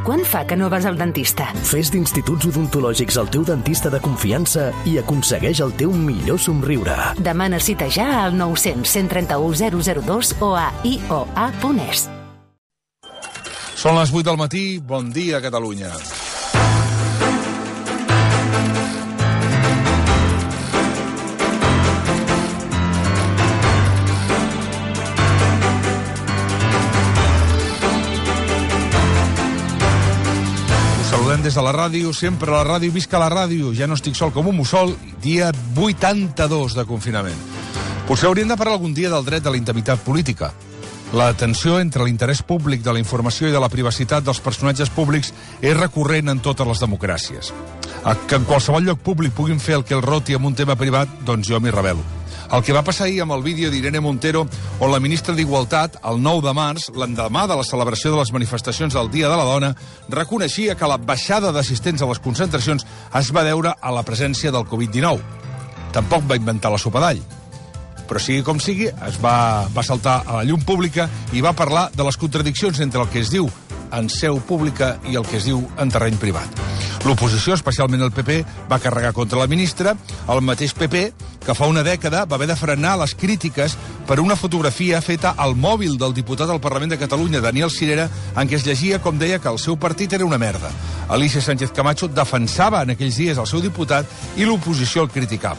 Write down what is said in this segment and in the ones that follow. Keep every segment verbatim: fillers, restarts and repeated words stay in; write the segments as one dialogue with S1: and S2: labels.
S1: Quant fa que no vas al dentista?
S2: Fes d'Instituts Odontològics el teu dentista de confiança i aconsegueix el teu millor somriure.
S1: Demana cita ja al nou cents, cent trenta-u, zero zero dos o a i o a punt es.
S3: Són les vuit del matí, bon dia, Catalunya. Saludem des de la ràdio, sempre a la ràdio, visca la ràdio, ja no estic sol com un mussol, dia vuitanta-dos de confinament. Potser hauríem de parlar algun dia del dret de la intimitat política. La tensió entre l'interès públic de la informació i de la privacitat dels personatges públics és recurrent en totes les democràcies. Que en qualsevol lloc públic puguin fer el que el roti amb un tema privat, doncs jo m'hi rebel·lo. El que va passar ahir amb el vídeo d'Irene Montero, on la ministra d'Igualtat, el nou de març, l'endemà de la celebració de les manifestacions del Dia de la Dona, reconeixia que la baixada d'assistents a les concentracions es va deure a la presència del covid dinou. Tampoc va inventar la sopa d'all. Però sigui com sigui, es va, va saltar a la llum pública i va parlar de les contradiccions entre el que es diu en seu pública i el que es diu en terreny privat. L'oposició, especialment el P P, va carregar contra la ministra, el mateix P P, que fa una dècada va haver de frenar les crítiques per una fotografia feta al mòbil del diputat al Parlament de Catalunya, Daniel Sirera, en què es llegia com deia que el seu partit era una merda. Alicia Sánchez Camacho defensava en aquells dies el seu diputat i l'oposició el criticava.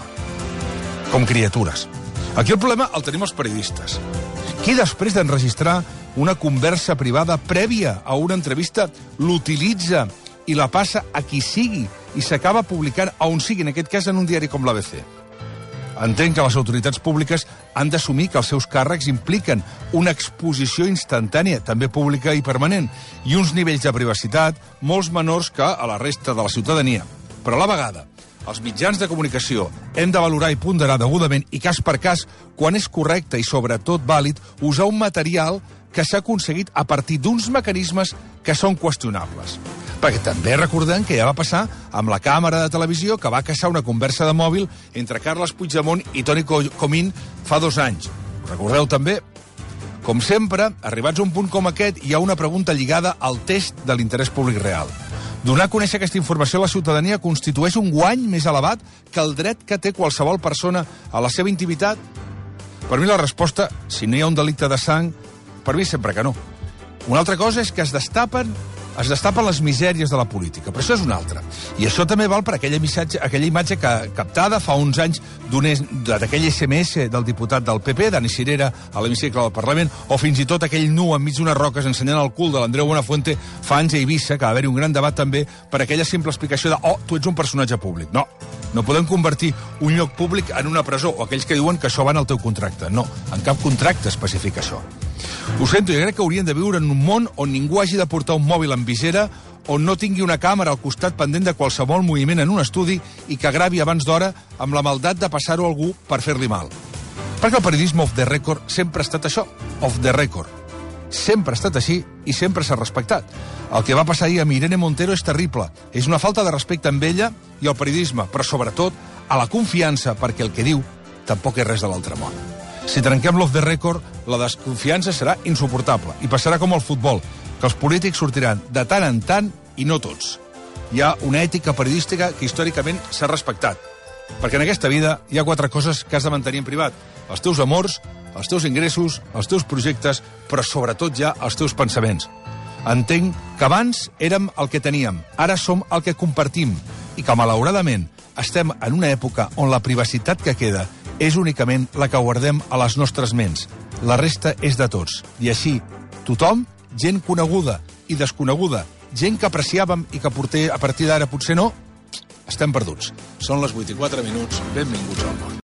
S3: Com criatures. Aquí el problema el tenim els periodistes. Qui després d'enregistrar una conversa privada prèvia a una entrevista l'utilitza i la passa a qui sigui i s'acaba publicant a on sigui, en aquest cas en un diari com l'A B C. Entenc que les autoritats públiques han d'assumir que els seus càrrecs impliquen una exposició instantània, també pública i permanent, i uns nivells de privacitat molts menors que a la resta de la ciutadania. Però a la vegada, els mitjans de comunicació hem de valorar i ponderar degudament i cas per cas quan és correcte i sobretot vàlid usar un material que s'ha aconseguit a partir d'uns mecanismes que són qüestionables. Perquè també recordem que ja va passar amb la càmera de televisió que va caçar una conversa de mòbil entre Carles Puigdemont i Toni Comín fa dos anys. Recordeu també? Com sempre, arribats a un punt com aquest, hi ha una pregunta lligada al test de l'interès públic real. Donar a conèixer aquesta informació a la ciutadania constitueix un guany més elevat que el dret que té qualsevol persona a la seva intimitat? Per mi la resposta, si no hi ha un delicte de sang, per mi sempre que no. Una altra cosa és que es destapen es destapen les misèries de la política, però això és una altra. I això també val per aquella, missatge, aquella imatge que, captada fa uns anys d'aquell S M S del diputat del P P, Dani Sirera, a l'hemicicle del Parlament, o fins i tot aquell nu enmig d'unes roques ensenyant el cul de l'Andreu Buenafuente fa anys a Eivissa, que va haver-hi un gran debat també per aquella simple explicació de «Oh, tu ets un personatge públic». No, no podem convertir un lloc públic en una presó, o aquells que diuen que això va en el teu contracte. No, en cap contracte especifica això. Ho sento, jo crec que haurien de viure en un món on ningú hagi de portar un mòbil amb visera, on no tingui una càmera al costat pendent de qualsevol moviment en un estudi i que gravi abans d'hora amb la maldat de passar-ho a algú per fer-li mal. Perquè el periodisme off the record sempre ha estat això, off the record. Sempre ha estat així i sempre s'ha respectat. El que va passar ahir amb Irene Montero és terrible. És una falta de respecte amb ella i al periodisme, però sobretot a la confiança, perquè el que diu tampoc és res de l'altre món. Si trenquem l'off the record, la desconfiança serà insuportable i passarà com al futbol, que els polítics sortiran de tant en tant i no tots. Hi ha una ètica periodística que històricament s'ha respectat, perquè en aquesta vida hi ha quatre coses que has de mantenir en privat: els teus amors, els teus ingressos, els teus projectes, però sobretot ja els teus pensaments. Entenc que abans érem el que teníem, ara som el que compartim, i que malauradament estem en una època on la privacitat que queda és únicament la que guardem a les nostres ments. La resta és de tots. I així, tothom, gent coneguda i desconeguda, gent que apreciàvem i que a partir d'ara potser no, estem perduts. Són les vuit i quatre minuts. Benvinguts al món.